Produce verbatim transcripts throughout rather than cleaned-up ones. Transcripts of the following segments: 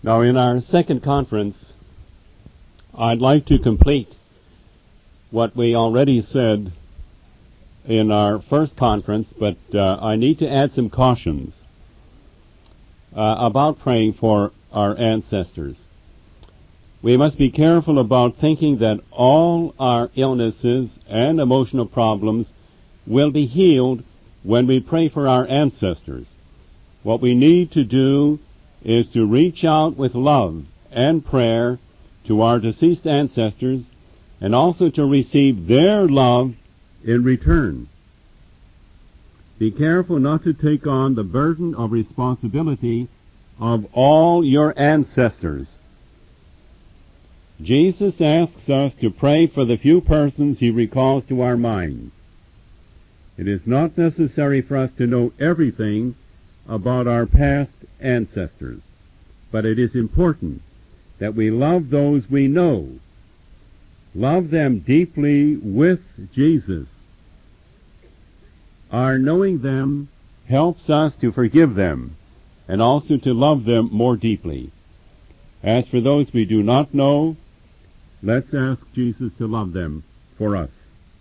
Now, in our second conference, I'd like to complete what we already said in our first conference, but uh, I need to add some cautions uh, about praying for our ancestors. We must be careful about thinking that all our illnesses and emotional problems will be healed when we pray for our ancestors. What we need to do is to reach out with love and prayer to our deceased ancestors and also to receive their love in return. Be careful not to take on the burden of responsibility of all your ancestors. Jesus asks us to pray for the few persons he recalls to our minds. It is not necessary for us to know everything about our past ancestors, but it is important that we love those we know. Love them deeply with Jesus. Our knowing them helps us to forgive them and also to love them more deeply. As for those we do not know, let's ask Jesus to love them for us.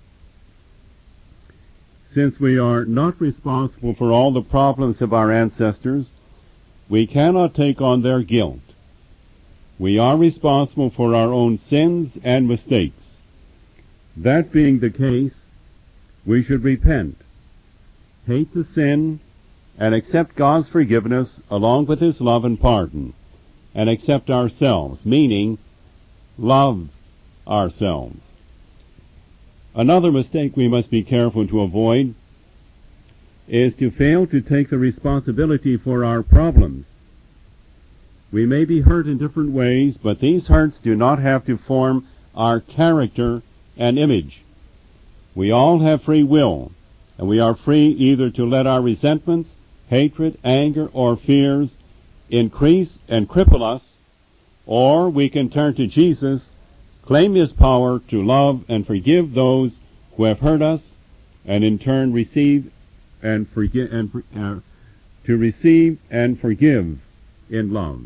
Since we are not responsible for all the problems of our ancestors, we cannot take on their guilt. We are responsible for our own sins and mistakes. That being the case, we should repent, hate the sin, and accept God's forgiveness along with His love and pardon, and accept ourselves, meaning love ourselves. Another mistake we must be careful to avoid is to fail to take the responsibility for our problems. We may be hurt in different ways, but these hurts do not have to form our character and image. We all have free will, and we are free either to let our resentments, hatred, anger, or fears increase and cripple us, or we can turn to Jesus, claim His power to love and forgive those who have hurt us, and in turn receive and forgive and uh, to receive and forgive in love.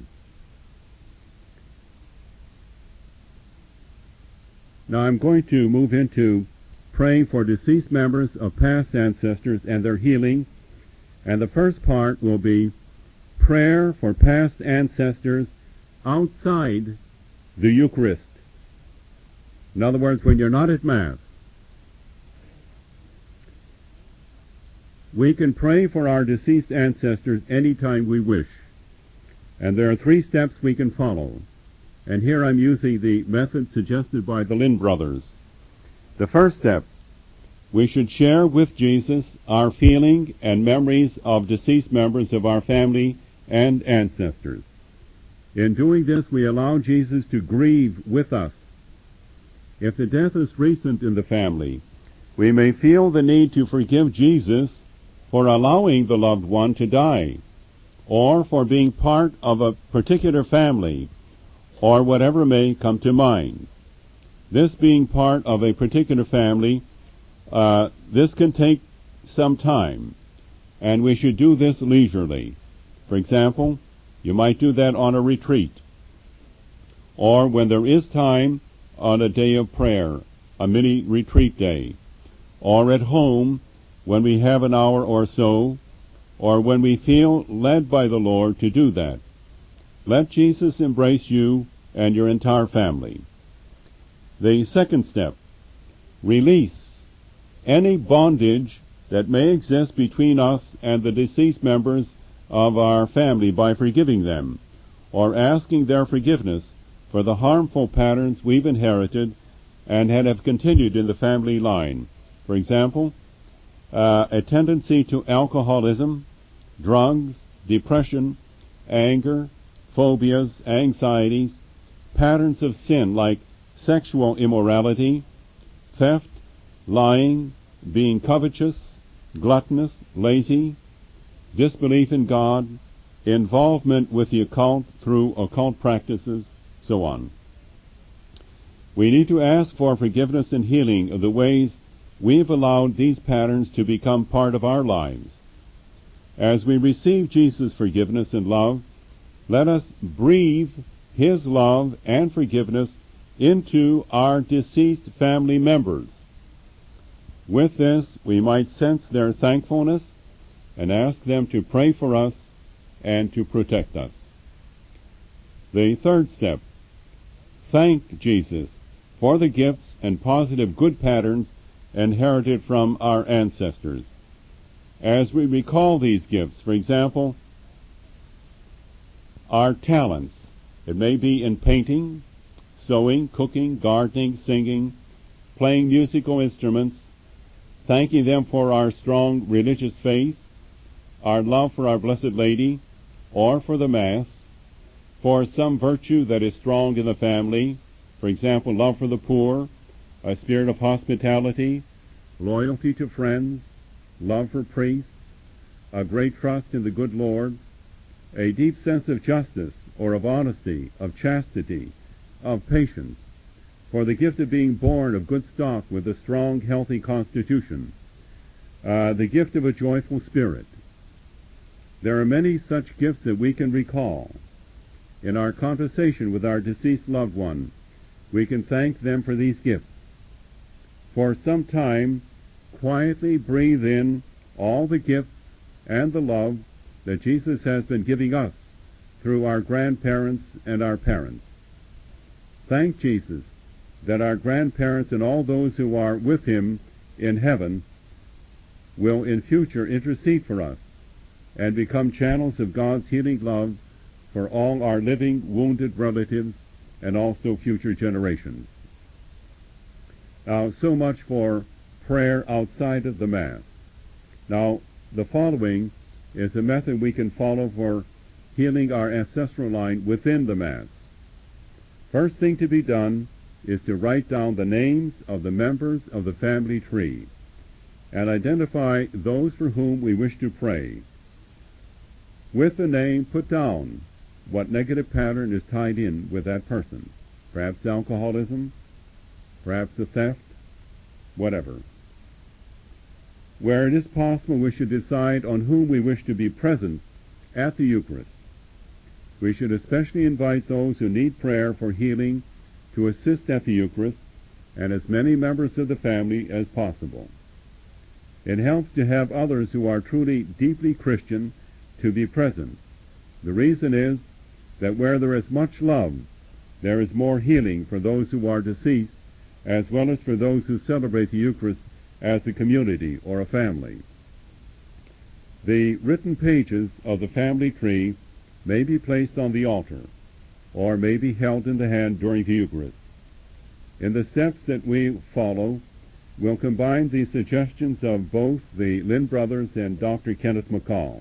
Now I'm going to move into praying for deceased members of past ancestors and their healing, and the first part will be prayer for past ancestors outside the Eucharist. In other words, when you're not at Mass. We can pray for our deceased ancestors anytime we wish. And there are three steps we can follow. And here I'm using the method suggested by the Lynn brothers. The first step, we should share with Jesus our feeling and memories of deceased members of our family and ancestors. In doing this, we allow Jesus to grieve with us. If the death is recent in the family, we may feel the need to forgive Jesus for allowing the loved one to die, or for being part of a particular family, or whatever may come to mind. This being part of a particular family, uh, this can take some time, and we should do this leisurely. For example, you might do that on a retreat, or when there is time, on a day of prayer, a mini retreat day, or at home when we have an hour or so, or when we feel led by the Lord to do that. Let Jesus embrace you and your entire family. The second step, release any bondage that may exist between us and the deceased members of our family by forgiving them, or asking their forgiveness for the harmful patterns we've inherited and have continued in the family line. For example, uh, a tendency to alcoholism, drugs, depression, anger, phobias, anxieties, patterns of sin like sexual immorality, theft, lying, being covetous, gluttonous, lazy, disbelief in God, involvement with the occult through occult practices, so on. We need to ask for forgiveness and healing of the ways we've allowed these patterns to become part of our lives. As we receive Jesus' forgiveness and love, let us breathe his love and forgiveness into our deceased family members. With this, we might sense their thankfulness and ask them to pray for us and to protect us. The third step, thank Jesus for the gifts and positive good patterns inherited from our ancestors. As we recall these gifts, for example, our talents, it may be in painting, sewing, cooking, gardening, singing, playing musical instruments, thanking them for our strong religious faith, our love for our Blessed Lady, or for the Mass, for some virtue that is strong in the family, for example, love for the poor, a spirit of hospitality, loyalty to friends, love for priests, a great trust in the good Lord, a deep sense of justice or of honesty, of chastity, of patience, for the gift of being born of good stock with a strong, healthy constitution, uh, the gift of a joyful spirit. There are many such gifts that we can recall. In our conversation with our deceased loved one, we can thank them for these gifts. For some time, quietly breathe in all the gifts and the love that Jesus has been giving us through our grandparents and our parents. Thank Jesus that our grandparents and all those who are with him in heaven will in future intercede for us and become channels of God's healing love for all our living, wounded relatives and also future generations. Now, so much for prayer outside of the Mass. Now, the following is a method we can follow for healing our ancestral line within the Mass. First thing to be done is to write down the names of the members of the family tree and identify those for whom we wish to pray. With the name, put down what negative pattern is tied in with that person. Perhaps alcoholism, perhaps a theft, whatever. Where it is possible, we should decide on whom we wish to be present at the Eucharist. We should especially invite those who need prayer for healing to assist at the Eucharist, and as many members of the family as possible. It helps to have others who are truly deeply Christian to be present. The reason is that where there is much love, there is more healing for those who are deceased, as well as for those who celebrate the Eucharist as a community or a family. The written pages of the family tree may be placed on the altar, or may be held in the hand during the Eucharist. In the steps that we follow, we'll combine the suggestions of both the Lynn brothers and Doctor Kenneth McCall.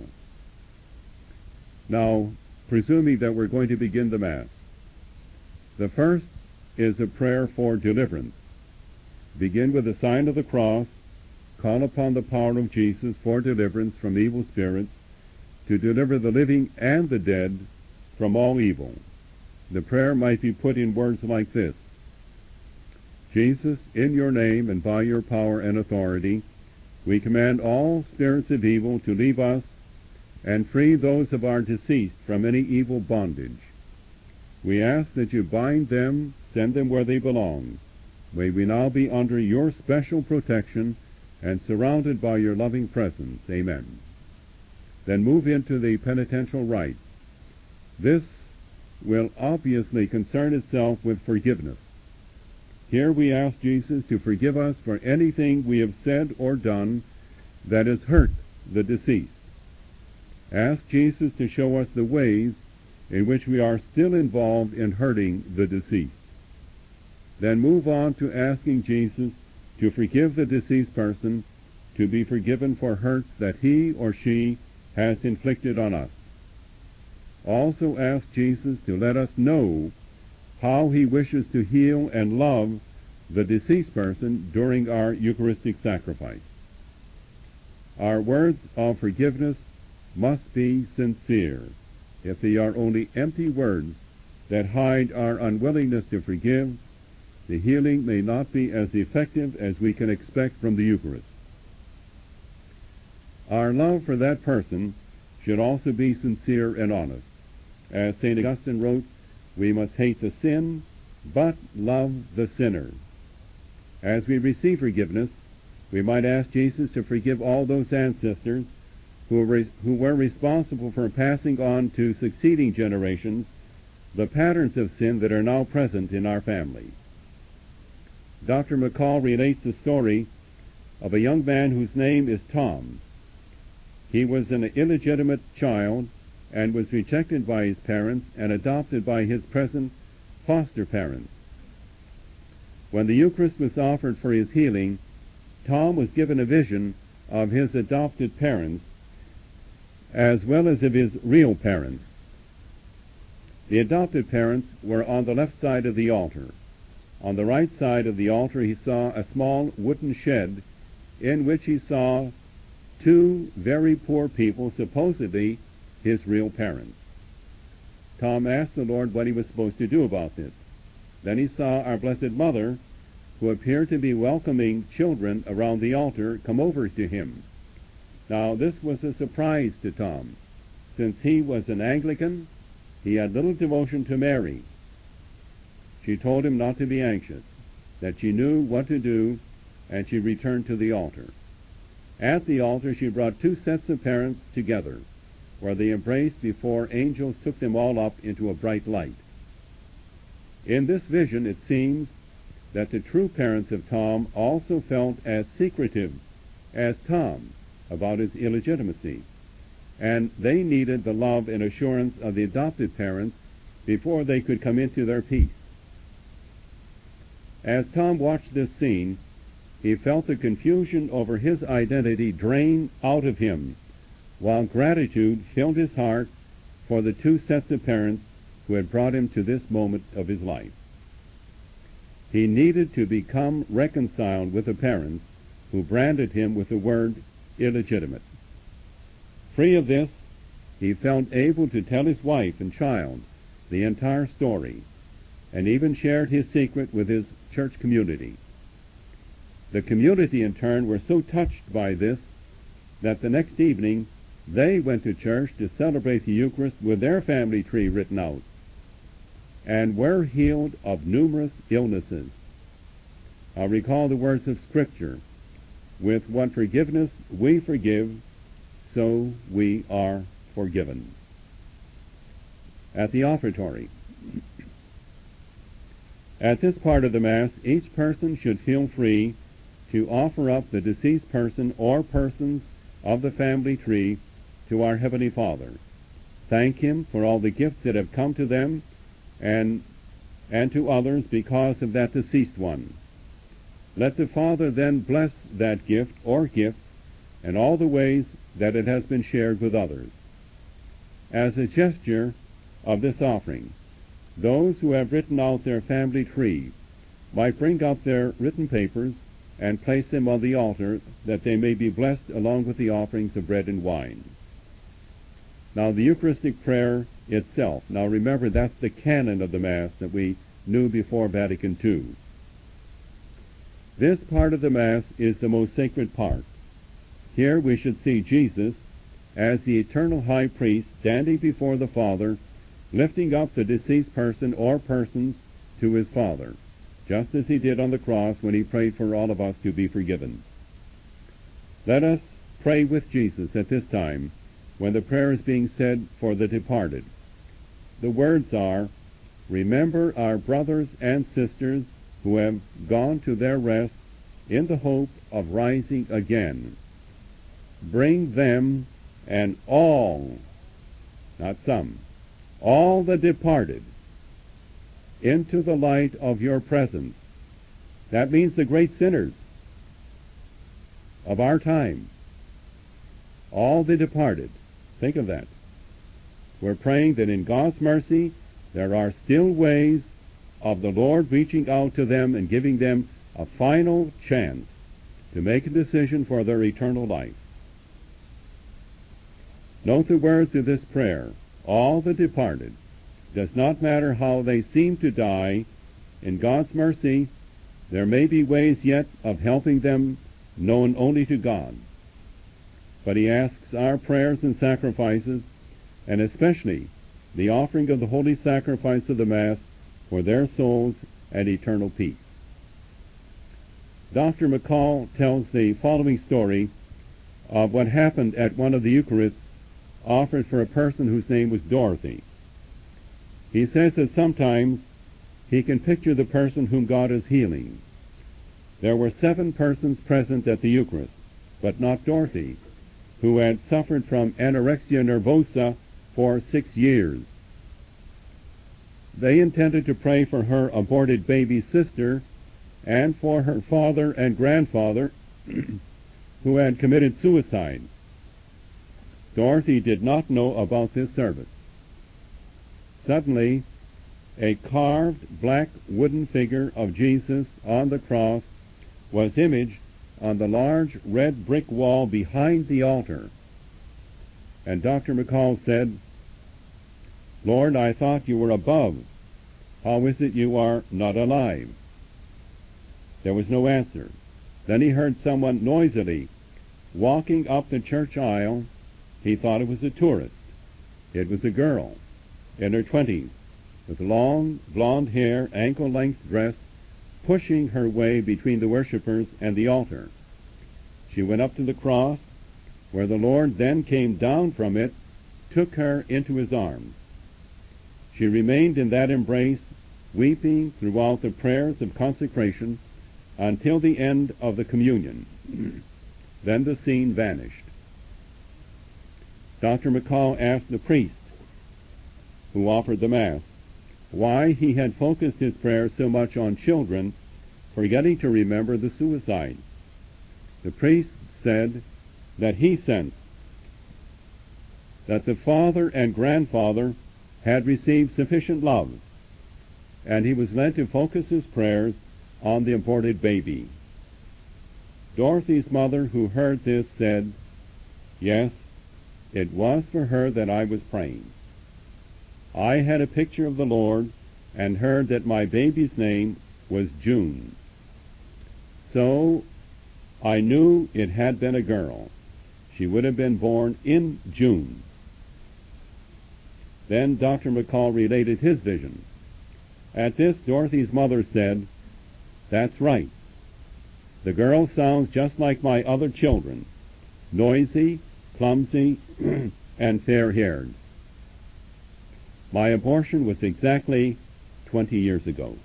Now, presuming that we're going to begin the Mass, the first is a prayer for deliverance. Begin with the sign of the cross, call upon the power of Jesus for deliverance from evil spirits, to deliver the living and the dead from all evil. The prayer might be put in words like this: Jesus, in your name and by your power and authority, we command all spirits of evil to leave us and free those of our deceased from any evil bondage. We ask that you bind them, send them where they belong. May we now be under your special protection and surrounded by your loving presence. Amen. Then move into the penitential rite. This will obviously concern itself with forgiveness. Here we ask Jesus to forgive us for anything we have said or done that has hurt the deceased. Ask Jesus to show us the ways in which we are still involved in hurting the deceased. Then move on to asking Jesus to forgive the deceased person, to be forgiven for hurts that he or she has inflicted on us. Also ask Jesus to let us know how he wishes to heal and love the deceased person during our Eucharistic sacrifice. Our words of forgiveness must be sincere. If they are only empty words that hide our unwillingness to forgive, the healing may not be as effective as we can expect from the Eucharist. Our love for that person should also be sincere and honest. As Saint Augustine wrote, we must hate the sin, but love the sinner. As we receive forgiveness, we might ask Jesus to forgive all those ancestors who were, who were responsible for passing on to succeeding generations the patterns of sin that are now present in our family. Doctor McCall relates the story of a young man whose name is Tom. He was an illegitimate child and was rejected by his parents and adopted by his present foster parents. When the Eucharist was offered for his healing, Tom was given a vision of his adopted parents as well as of his real parents. The adopted parents were on the left side of the altar. On the right side of the altar he saw a small wooden shed in which he saw two very poor people, supposedly his real parents. Tom asked the Lord what he was supposed to do about this. Then he saw our Blessed Mother, who appeared to be welcoming children around the altar, come over to him. Now this was a surprise to Tom. Since he was an Anglican, he had little devotion to Mary. She told him not to be anxious, that she knew what to do, and she returned to the altar. At the altar she brought two sets of parents together, where they embraced before angels took them all up into a bright light. In this vision it seems that the true parents of Tom also felt as secretive as Tom about his illegitimacy, and they needed the love and assurance of the adopted parents before they could come into their peace. As Tom watched this scene, he felt the confusion over his identity drain out of him, while gratitude filled his heart for the two sets of parents who had brought him to this moment of his life. He needed to become reconciled with the parents who branded him with the word illegitimate. Free of this, he felt able to tell his wife and child the entire story, and even shared his secret with his church community. The community, in turn, were so touched by this that the next evening they went to church to celebrate the Eucharist with their family tree written out, and were healed of numerous illnesses. I recall the words of Scripture, with what forgiveness we forgive, so we are forgiven. At the offertory. At this part of the Mass, each person should feel free to offer up the deceased person or persons of the family tree to our Heavenly Father. Thank Him for all the gifts that have come to them and, and to others because of that deceased one. Let the Father then bless that gift or gifts and all the ways that it has been shared with others. As a gesture of this offering, those who have written out their family tree might bring up their written papers and place them on the altar that they may be blessed along with the offerings of bread and wine. Now the Eucharistic prayer itself, now remember that's the canon of the Mass that we knew before Vatican Two. This part of the Mass is the most sacred part. Here we should see Jesus as the eternal high priest standing before the Father, lifting up the deceased person or persons to his Father, just as he did on the cross when he prayed for all of us to be forgiven. Let us pray with Jesus at this time when the prayer is being said for the departed. The words are, "Remember our brothers and sisters who have gone to their rest in the hope of rising again. Bring them and all," not some, "all the departed into the light of your presence." That means the great sinners of our time. All the departed. Think of that. We're praying that in God's mercy there are still ways of the Lord reaching out to them and giving them a final chance to make a decision for their eternal life. Note the words of this prayer, all the departed. Does not matter how they seem to die, in God's mercy there may be ways yet of helping them known only to God. But He asks our prayers and sacrifices, and especially the offering of the holy sacrifice of the Mass for their souls and eternal peace. Doctor McCall tells the following story of what happened at one of the Eucharists offered for a person whose name was Dorothy. He says that sometimes he can picture the person whom God is healing. There were seven persons present at the Eucharist, but not Dorothy, who had suffered from anorexia nervosa for six years. They intended to pray for her aborted baby sister and for her father and grandfather who had committed suicide. Dorothy did not know about this service. Suddenly, a carved black wooden figure of Jesus on the cross was imaged on the large red brick wall behind the altar. And Doctor McCall said, "Lord, I thought you were above. How is it you are not alive?" There was no answer. Then he heard someone noisily walking up the church aisle. He thought it was a tourist. It was a girl in her twenties, with long blonde hair, ankle-length dress, pushing her way between the worshippers and the altar. She went up to the cross, where the Lord then came down from it, took her into his arms. She remained in that embrace, weeping throughout the prayers of consecration until the end of the communion. Then the scene vanished. Doctor McCall asked the priest who offered the Mass why he had focused his prayers so much on children, forgetting to remember the suicides. The priest said that he sensed that the father and grandfather had received sufficient love, and he was led to focus his prayers on the aborted baby. Dorothy's mother, who heard this, said, "Yes, it was for her that I was praying. I had a picture of the Lord and heard that my baby's name was June. So I knew it had been a girl. She would have been born in June." Then Doctor McCall related his vision. At this, Dorothy's mother said, "That's right. The girl sounds just like my other children, noisy, clumsy, and fair-haired. My abortion was exactly twenty years ago."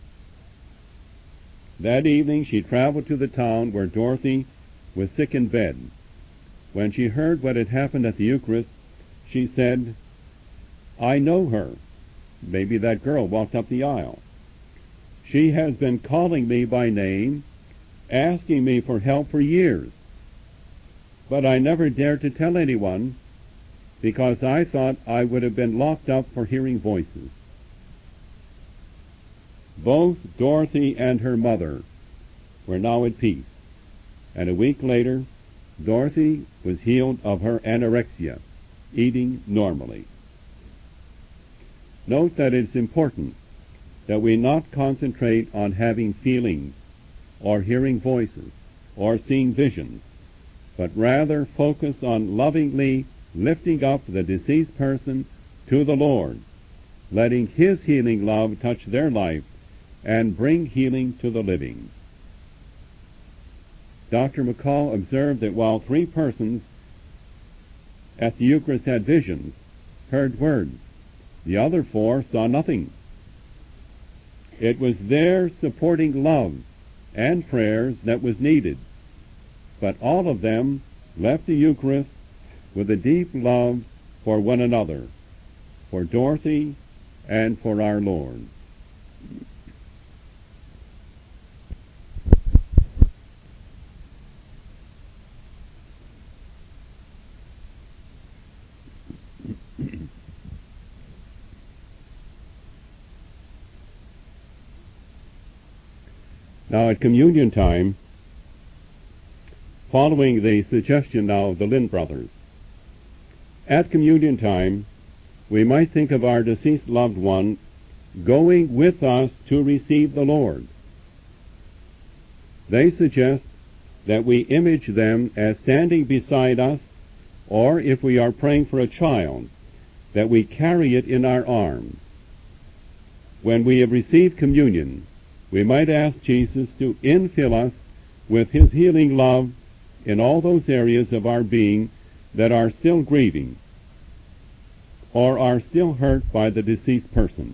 That evening she traveled to the town where Dorothy was sick in bed. When she heard what had happened at the Eucharist, she said, "I know her. Maybe that girl walked up the aisle. She has been calling me by name, asking me for help for years. But I never dared to tell anyone because I thought I would have been locked up for hearing voices." Both Dorothy and her mother were now at peace, and a week later, Dorothy was healed of her anorexia, eating normally. Note that it's important that we not concentrate on having feelings, or hearing voices, or seeing visions, but rather focus on lovingly lifting up the deceased person to the Lord, letting his healing love touch their life and bring healing to the living. Doctor McCall observed that while three persons at the Eucharist had visions, heard words, the other four saw nothing. It was their supporting love and prayers that was needed, but all of them left the Eucharist with a deep love for one another, for Dorothy and for our Lord. Now at communion time, following the suggestion now of the Lind brothers, at communion time, we might think of our deceased loved one going with us to receive the Lord. They suggest that we image them as standing beside us, or if we are praying for a child, that we carry it in our arms. When we have received communion, we might ask Jesus to infill us with his healing love in all those areas of our being that are still grieving or are still hurt by the deceased person.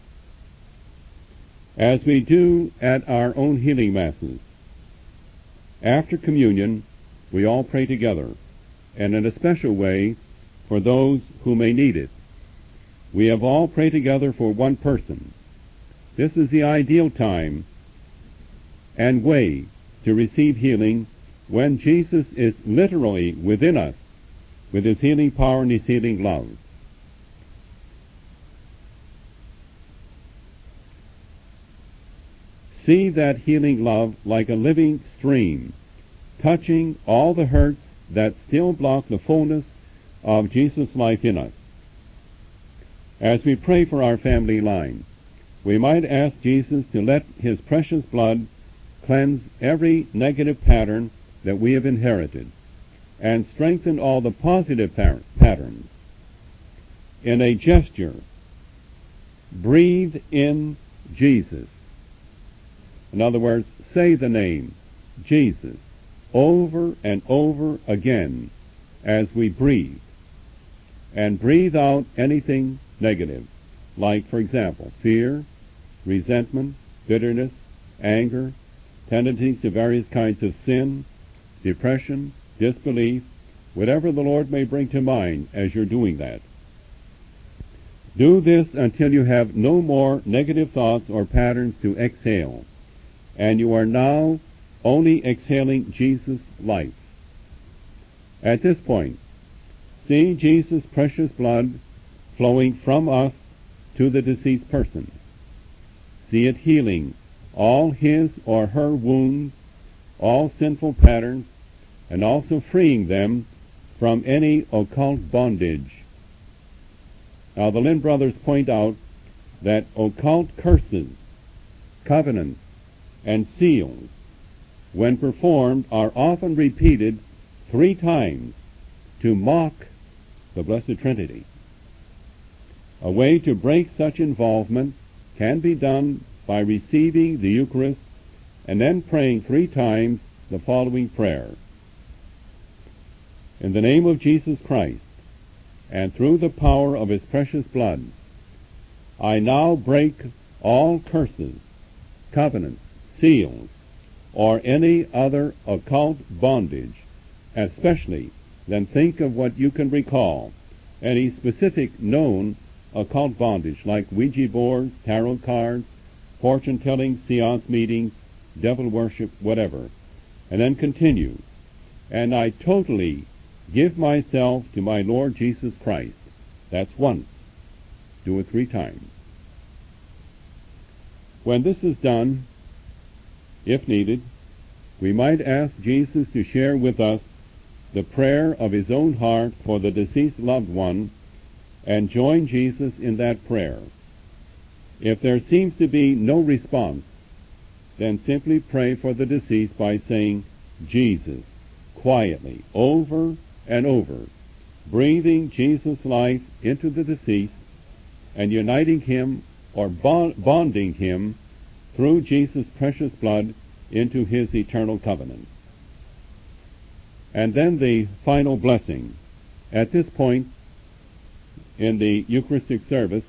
As we do at our own healing masses, after communion, we all pray together, and in a special way for those who may need it. We have all prayed together for one person. This is the ideal time and way to receive healing when Jesus is literally within us with his healing power and his healing love. See that healing love like a living stream, touching all the hurts that still block the fullness of Jesus' life in us. As we pray for our family line, we might ask Jesus to let his precious blood cleanse every negative pattern that we have inherited and strengthen all the positive par- patterns. In a gesture, breathe in Jesus. In other words, say the name, Jesus, over and over again as we breathe. And breathe out anything negative, like, for example, fear, resentment, bitterness, anger, tendencies to various kinds of sin, depression, disbelief, whatever the Lord may bring to mind as you're doing that. Do this until you have no more negative thoughts or patterns to exhale, and you are now only exhaling Jesus' life. At this point, see Jesus' precious blood flowing from us to the deceased person. See it healing all his or her wounds, all sinful patterns, and also freeing them from any occult bondage. Now the Lynn brothers point out that occult curses, covenants, and seals, when performed, are often repeated three times to mock the Blessed Trinity. A way to break such involvement can be done by receiving the Eucharist and then praying three times the following prayer. In the name of Jesus Christ, and through the power of his precious blood, I now break all curses, covenants, seals, or any other occult bondage, especially then think of what you can recall, any specific known occult bondage like Ouija boards, tarot cards, fortune-telling, seance meetings, devil worship, whatever. And then continue. And I totally give myself to my Lord Jesus Christ. That's once. Do it three times. When this is done, if needed, we might ask Jesus to share with us the prayer of his own heart for the deceased loved one and join Jesus in that prayer. If there seems to be no response, then simply pray for the deceased by saying, Jesus, quietly, over and over, breathing Jesus' life into the deceased and uniting him or bonding him through Jesus' precious blood into his eternal covenant. And then the final blessing. At this point in the Eucharistic service,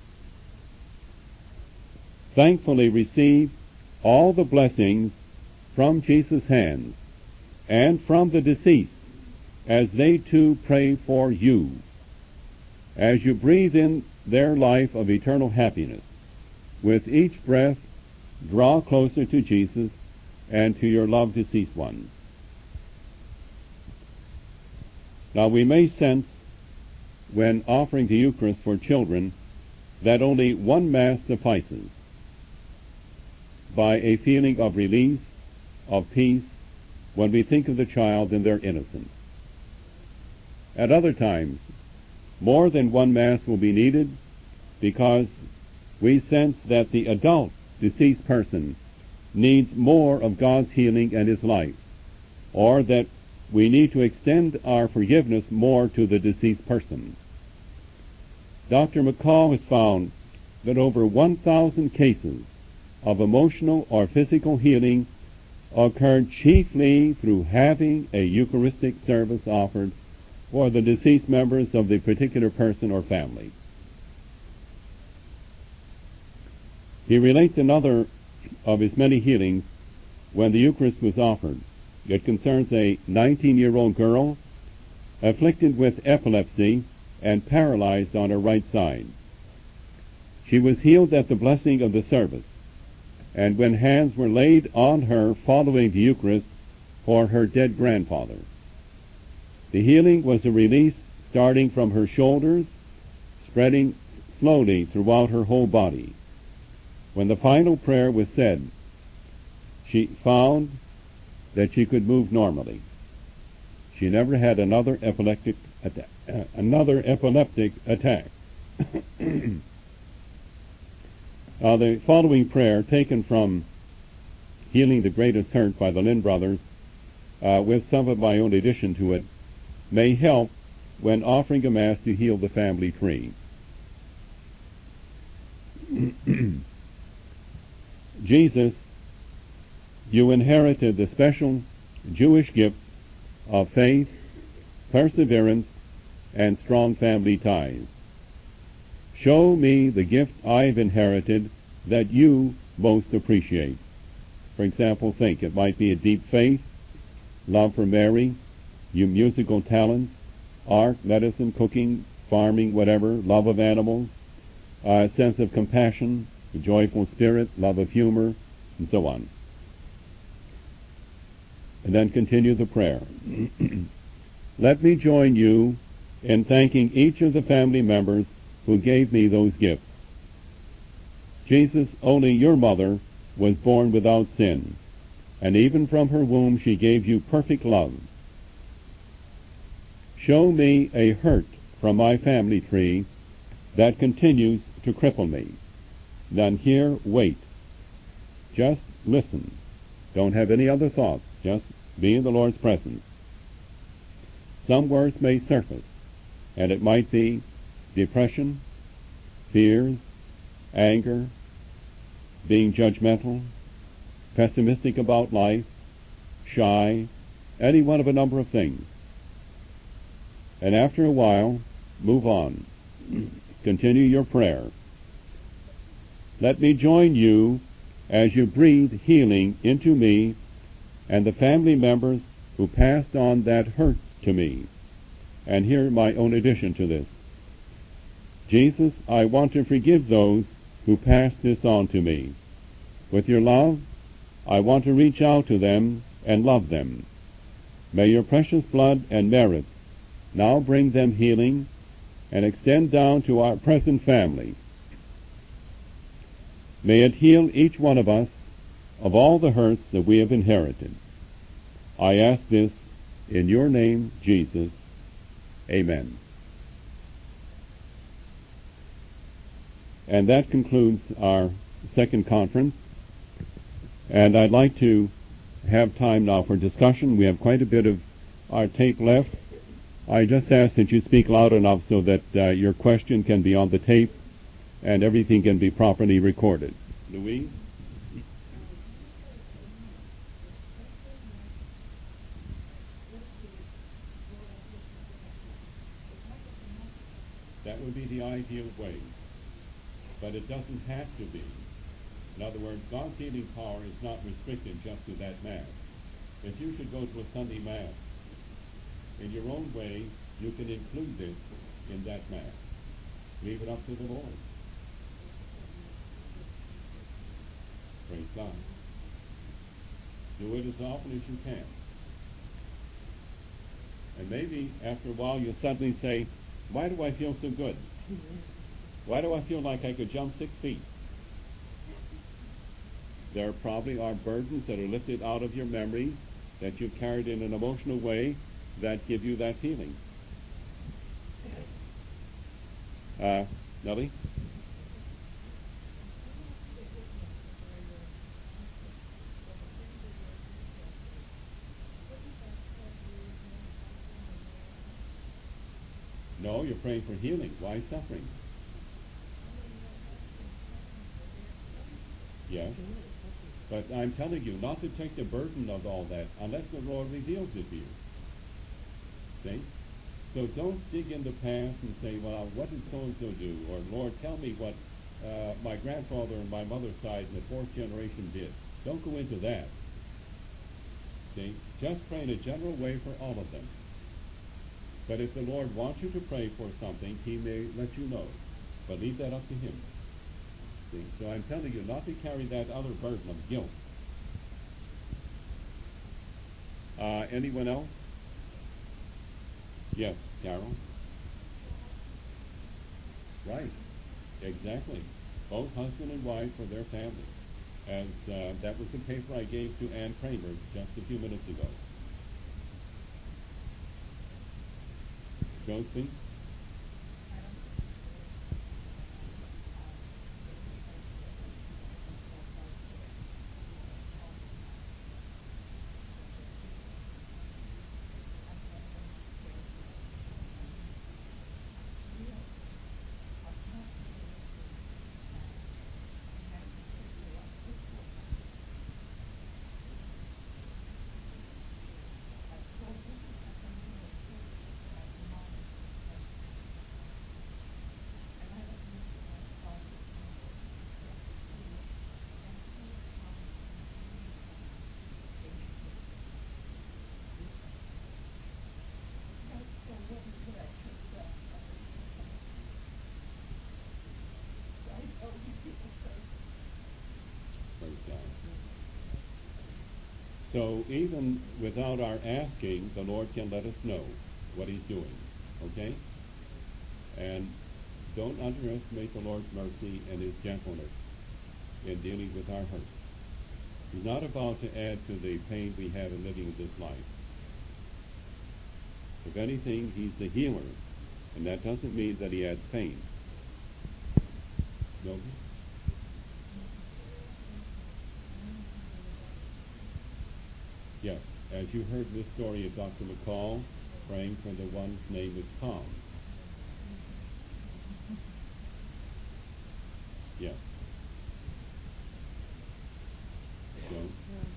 thankfully receive all the blessings from Jesus' hands and from the deceased as they too pray for you. As you breathe in their life of eternal happiness, with each breath draw closer to Jesus and to your loved deceased ones. Now we may sense, when offering the Eucharist for children, that only one Mass suffices, by a feeling of release, of peace, when we think of the child and their innocence. At other times, more than one Mass will be needed because we sense that the adult deceased person needs more of God's healing and his life, or that we need to extend our forgiveness more to the deceased person. Doctor McCall has found that over one thousand cases of emotional or physical healing occurred chiefly through having a Eucharistic service offered for the deceased members of the particular person or family. He relates another of his many healings when the Eucharist was offered. It concerns a nineteen-year-old girl afflicted with epilepsy and paralyzed on her right side. She was healed at the blessing of the service, and when hands were laid on her following the Eucharist for her dead grandfather. The healing was a release starting from her shoulders, spreading slowly throughout her whole body. When the final prayer was said, she found that she could move normally. She never had another epileptic attack. Uh, another epileptic attack. uh, the following prayer, taken from Healing the Greatest Hurt by the Lynn Brothers, uh, with some of my own addition to it, may help when offering a Mass to heal the family tree. Jesus, you inherited the special Jewish gifts of faith, perseverance, and strong family ties. Show me the gift I've inherited that you most appreciate. For example, think, it might be a deep faith, love for Mary, your musical talents, art, medicine, cooking, farming, whatever, love of animals, a sense of compassion, a joyful spirit, love of humor, and so on. And then continue the prayer. Let me join you in thanking each of the family members who gave me those gifts. Jesus, only your mother was born without sin, and even from her womb she gave you perfect love. Show me a hurt from my family tree that continues to cripple me. Then here, wait. Just listen. Don't have any other thoughts. Just be in the Lord's presence. Some words may surface, and it might be depression, fears, anger, being judgmental, pessimistic about life, shy, any one of a number of things. And after a while, move on. Continue your prayer. Let me join you as you breathe healing into me and the family members who passed on that hurt to me. And here my own addition to this. Jesus, I want to forgive those who passed this on to me. With your love, I want to reach out to them and love them. May your precious blood and merits now bring them healing and extend down to our present family. May it heal each one of us of all the hurts that we have inherited. I ask this in your name, Jesus. Amen. And that concludes our second conference. And I'd like to have time now for discussion. We have quite a bit of our tape left. I just ask that you speak loud enough so that uh, your question can be on the tape and everything can be properly recorded. Louise? That would be the ideal way, but it doesn't have to be. In other words, God's healing power is not restricted just to that Mass. If you should go to a Sunday Mass, in your own way, you can include this in that Mass. Leave it up to the Lord. Praise God. Do it as often as you can. And maybe after a while you'll suddenly say, why do I feel so good? Why do I feel like I could jump six feet? There probably are burdens that are lifted out of your memories that you've carried in an emotional way that give you that feeling. Uh, Nellie? No, you're praying for healing. Why suffering? Yes. But I'm telling you not to take the burden of all that unless the Lord reveals it to you. See? So don't dig in the past and say, well, what did so-and-so do? Or, Lord, tell me what uh, my grandfather and my mother's side in the fourth generation did. Don't go into that. See? Just pray in a general way for all of them. But if the Lord wants you to pray for something, he may let you know. But leave that up to him. See? So I'm telling you not to carry that other burden of guilt. Uh, anyone else? Yes, Carol? Right. Exactly. Both husband and wife for their family. As uh, that was the paper I gave to Ann Kramer just a few minutes ago. Josephine? So even without our asking, the Lord can let us know what he's doing. Okay? And don't underestimate the Lord's mercy and his gentleness in dealing with our hurts. He's not about to add to the pain we have in living this life. If anything, he's the healer, and that doesn't mean that he adds pain. No? Yes, as you heard this story of Doctor McCall praying for the one's name was Tom. Yes. So, Um,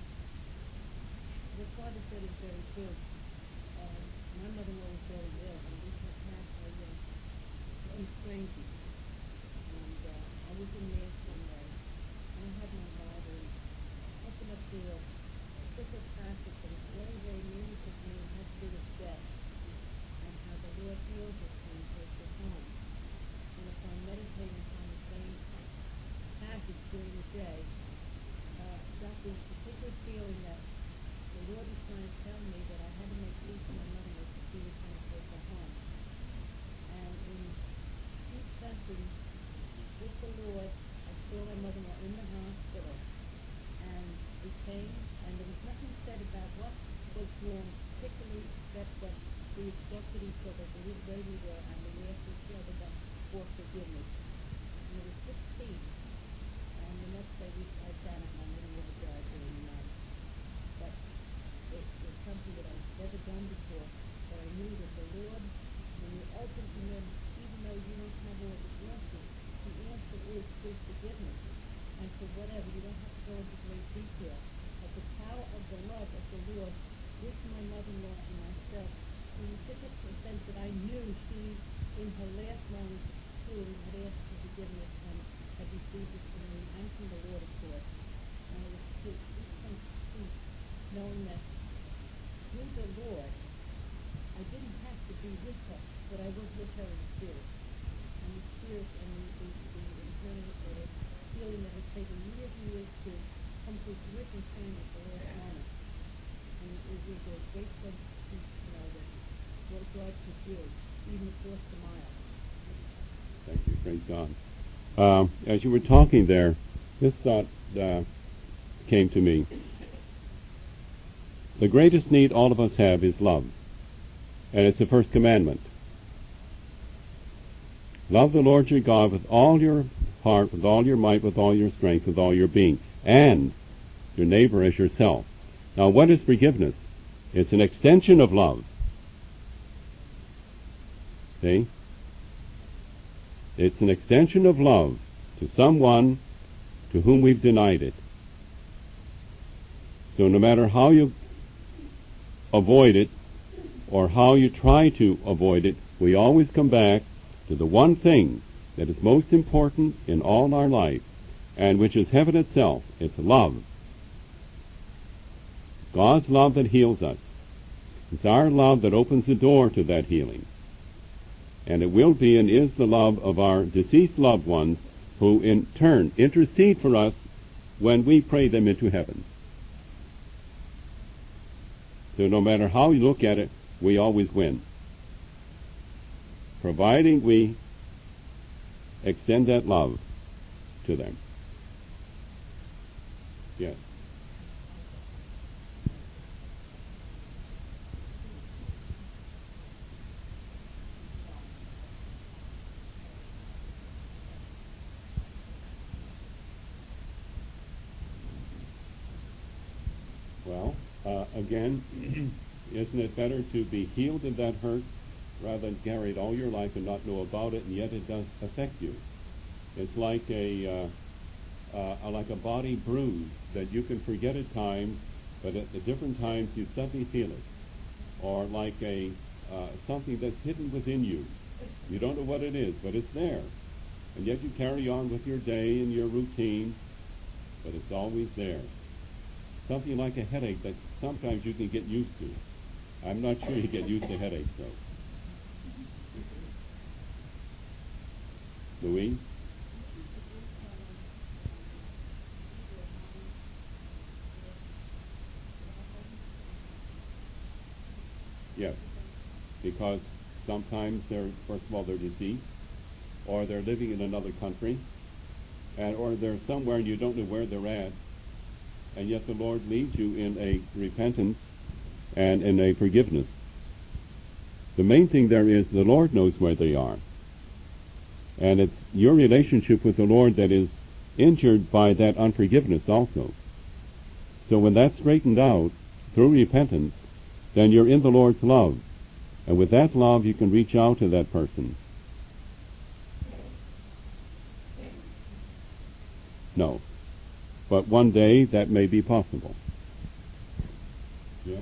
what Father said is very true. Uh, my mother-in-law was very ill, and we had had a, uh, a strangely. And uh, I was in Mass one day, and I had my Bible, and I opened up to a particular passage that is very, very meaningful to me, and has to do with death, and how the Lord heals us when he takes us home. And upon meditating upon the same passage during the day, uh, got the particular feeling that the Lord was trying to tell me that I had to make peace with my mother-in-law because he was going to take her home. And in peace session with the Lord, I saw my mother-in-law in the hospital, and we came, and there was nothing said about what was wrong, particularly except that we accepted each other the way we were, and we asked each other that for forgiveness. And there was such peace. And the next day we sat down at my mother-in-law's yard during the night. But it was something that I'd never done before. But I knew that the Lord, when you open to him, even though you don't have all the answers, the answer is his forgiveness. And for whatever, you don't have to go into great detail. But the power of the love of the Lord with my mother-in-law and myself, to such a sense that I knew she, in her last moments, truly had asked for forgiveness and had received it from me and from the Lord, of course. And it was to this sense of peace, knowing that through the Lord, I didn't have to be with her, but I was with her in spirit. And the spirit and the, the, the internal uh, feeling that had taken years and years to come to fruition came at the last moment. And it was a great sense of peace to know that what God could do, even across the mile. thank you. Praise God. Uh, as you were talking there, this thought uh, came to me. The greatest need all of us have is love. And it's the first commandment. Love the Lord your God with all your heart, with all your might, with all your strength, with all your being, and your neighbor as yourself. Now, what is forgiveness? It's an extension of love. See? It's an extension of love to someone to whom we've denied it. So no matter how you avoid it or how you try to avoid it, we always come back to the one thing that is most important in all our life, and which is heaven itself. It's love. God's love that heals us. It's our love that opens the door to that healing. And it will be and is the love of our deceased loved ones, who in turn intercede for us when we pray them into heaven. So no matter how you look at it, we always win, providing we extend that love to them. Yes. Well, uh, again, isn't it better to be healed of that hurt rather than carry it all your life and not know about it, and yet it does affect you? It's like a uh, uh, like a body bruise that you can forget at times, but at the different times you suddenly feel it. Or like a uh, something that's hidden within you. You don't know what it is, but it's there. And yet you carry on with your day and your routine, but it's always there. Something like a headache that sometimes you can get used to. I'm not sure you get used to headaches, though. Louise? Yes, because sometimes they're, first of all, they're deceased, or they're living in another country, and or they're somewhere and you don't know where they're at, and yet the Lord leads you in a repentance and in a forgiveness. The main thing there is the Lord knows where they are. And it's your relationship with the Lord that is injured by that unforgiveness also. So when that's straightened out through repentance, then you're in the Lord's love. And with that love, you can reach out to that person. No. But one day that may be possible. Yeah?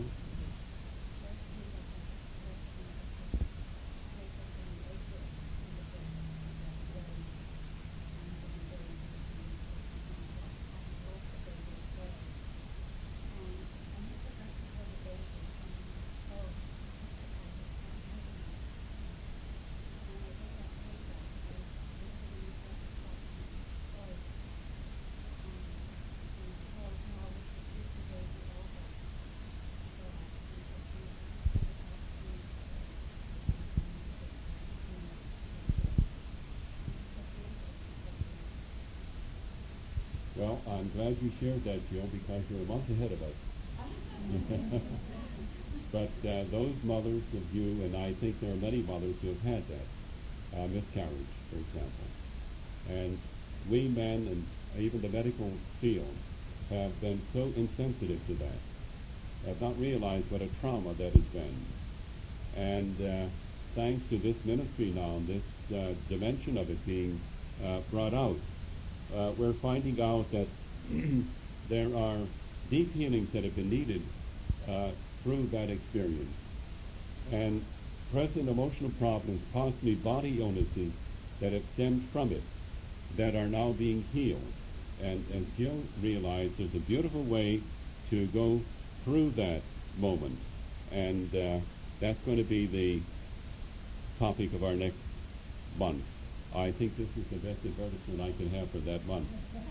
Well, I'm glad you shared that, Jill, because you're a month ahead of us. But uh, those mothers of you, and I think there are many mothers who have had that, uh, miscarriage, for example. And we men, and even the medical field, have been so insensitive to that, have not realized what a trauma that has been. And uh, thanks to this ministry now, this uh, dimension of it being uh, brought out, uh, we're finding out that there are deep healings that have been needed uh, through that experience. And present emotional problems, possibly body illnesses that have stemmed from it, that are now being healed. And as Jill realized, there's a beautiful way to go through that moment. And uh, that's going to be the topic of our next month. I think this is the best advertisement I can have for that month.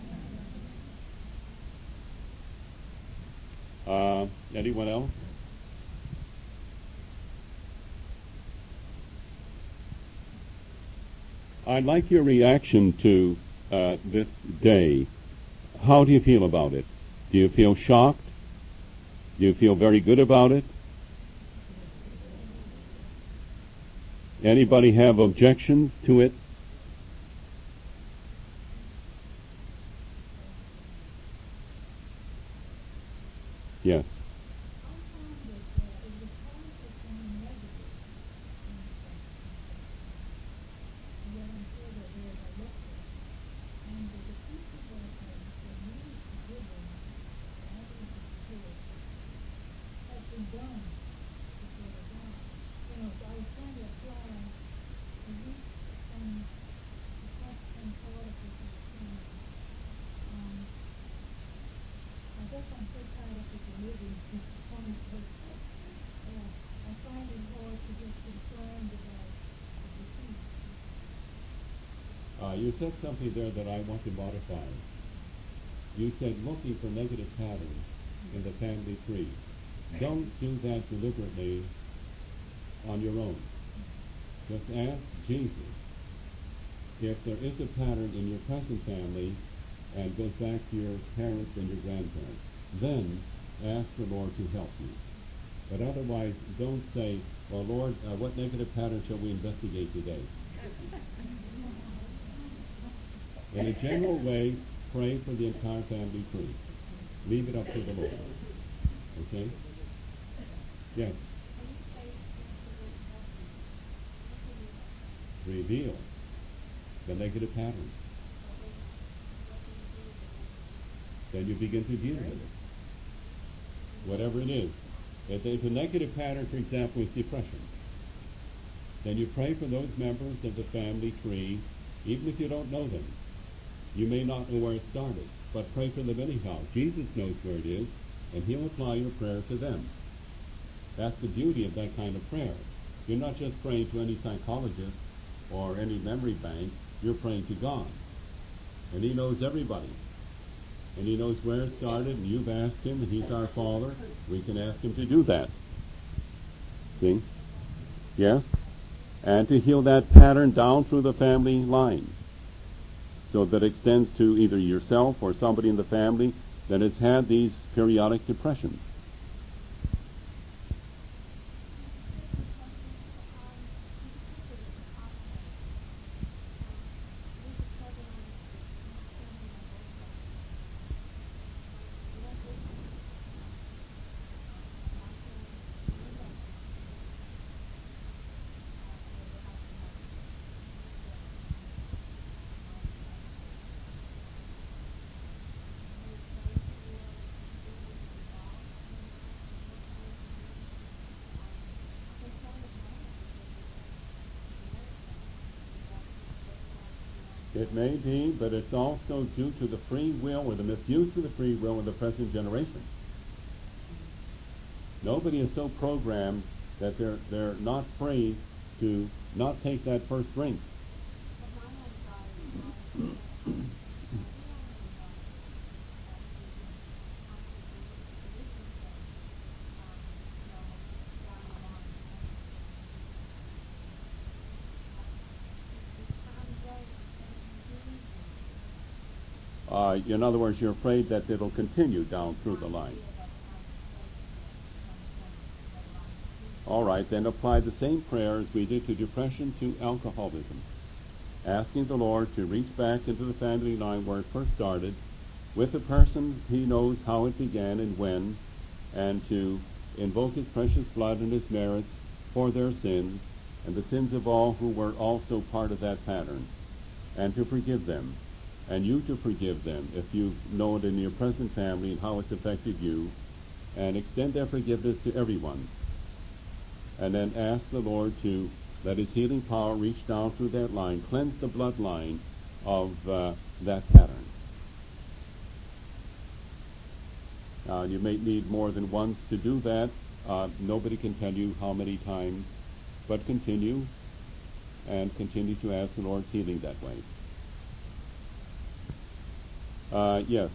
Uh, anyone else? I'd like your reaction to uh, this day. How do you feel about it? Do you feel shocked? Do you feel very good about it? Anybody have objections to it? Yes. guess I'm so tied up with the living on that uh, I find it hard to get concerned about the deceased. Uh, you said something there that I want to modify. You said looking for negative patterns in the family tree. Don't do that deliberately on your own. Just ask Jesus if there is a pattern in your present family and goes back to your parents and your grandparents. Then ask the Lord to help you. But otherwise, don't say, well, Lord, uh, what negative pattern shall we investigate today? In a general way, pray for the entire family tree. Leave it up to the Lord. Okay? Yes? Reveal the negative pattern. Then you begin to deal with it. Whatever it is. If there's a negative pattern, for example, is depression, then you pray for those members of the family tree, even if you don't know them. You may not know where it started, but pray for them anyhow. Jesus knows where it is, and he'll apply your prayer to them. That's the beauty of that kind of prayer. You're not just praying to any psychologist or any memory bank. You're praying to God. And he knows everybody. And he knows where it started, and you've asked him, and he's our Father. We can ask him to do that. See? Yes? And to heal that pattern down through the family line, so that extends to either yourself or somebody in the family that has had these periodic depressions. It may be, but it's also due to the free will or the misuse of the free will in the present generation. Nobody is so programmed that they're they're not free to not take that first drink. Uh, in other words, you're afraid that it'll continue down through the line. All right, then apply the same prayer as we did to depression to alcoholism, asking the Lord to reach back into the family line where it first started, with the person he knows how it began and when, and to invoke his precious blood and his merits for their sins and the sins of all who were also part of that pattern, and to forgive them, and you to forgive them if you know it in your present family and how it's affected you, and extend that forgiveness to everyone. And then ask the Lord to let his healing power reach down through that line, cleanse the bloodline of uh, that pattern. Uh, you may need more than once to do that. Uh, nobody can tell you how many times, but continue and continue to ask the Lord's healing that way. Uh, yes.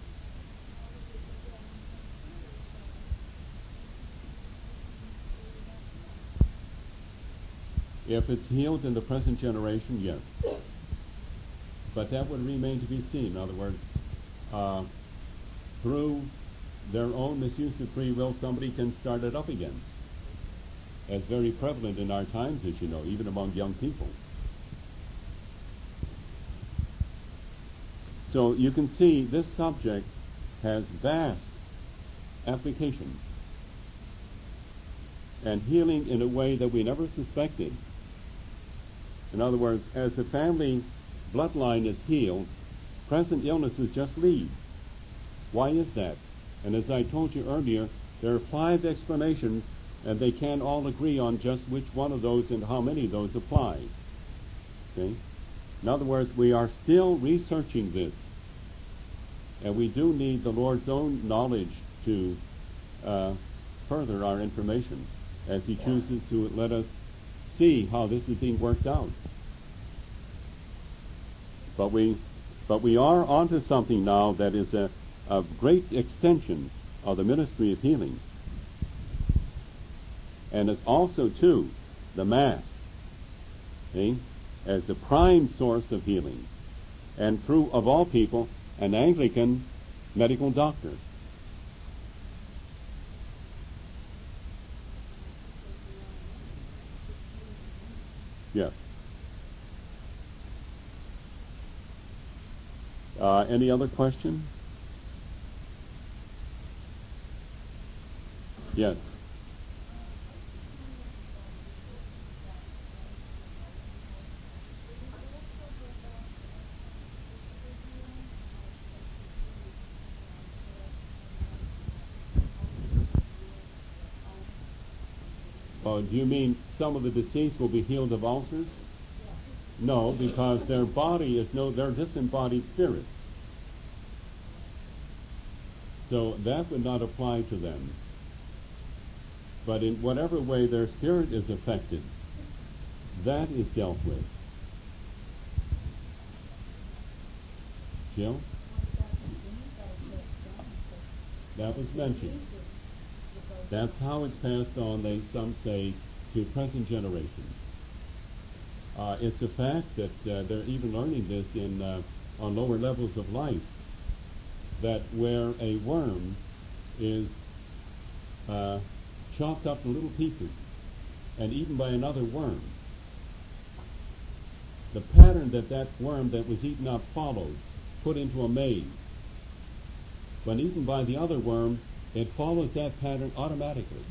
If it's healed in the present generation, yes. But that would remain to be seen. In other words, uh, through their own misuse of free will, somebody can start it up again. That's very prevalent in our times, as you know, even among young people. So you can see this subject has vast applications and healing in a way that we never suspected. In other words, as the family bloodline is healed, present illnesses just leave. Why is that? And as I told you earlier, there are five explanations, and they can't all agree on just which one of those and how many of those apply. Okay? In other words, we are still researching this, and we do need the Lord's own knowledge to uh, further our information, as he chooses to let us see how this is being worked out. But we, but we are onto something now that is a, a great extension of the ministry of healing. And it's also, too, the Mass, see, as the prime source of healing. And through, of all people, an Anglican medical doctor. Yes. Uh, any other question? Yes. Uh, do you mean some of the deceased will be healed of ulcers? No, because their body is no, they're disembodied spirits. So that would not apply to them. But in whatever way their spirit is affected, that is dealt with. Jill? That was mentioned. That's how it's passed on, they some say, to present generations. Uh, it's a fact that uh, they're even learning this in uh, on lower levels of life, that where a worm is uh, chopped up in little pieces and eaten by another worm, the pattern that that worm that was eaten up followed, put into a maze. When eaten by the other worm, it follows that pattern automatically.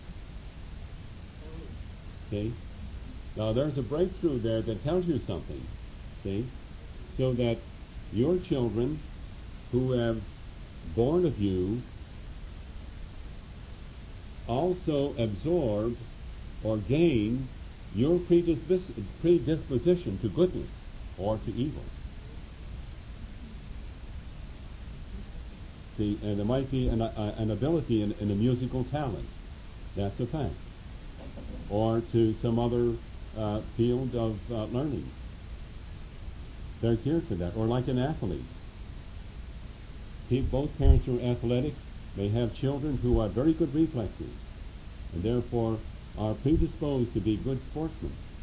Okay? Now there's a breakthrough there that tells you something. Okay? So that your children who have born of you also absorb or gain your predispos- predisposition to goodness or to evil. See, and there might be an, uh, an ability in, in a musical talent. That's a fact. Or to some other uh, field of uh, learning. They're geared for that. Or like an athlete. Both parents who are athletic may have children who have very good reflexes and therefore are predisposed to be good sportsmen.